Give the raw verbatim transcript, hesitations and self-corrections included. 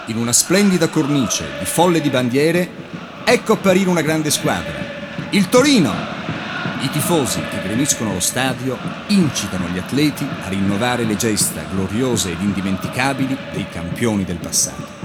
in una splendida cornice di folle di bandiere, ecco apparire una grande squadra, il Torino! I tifosi che gremiscono lo stadio incitano gli atleti a rinnovare le gesta gloriose ed indimenticabili dei campioni del passato.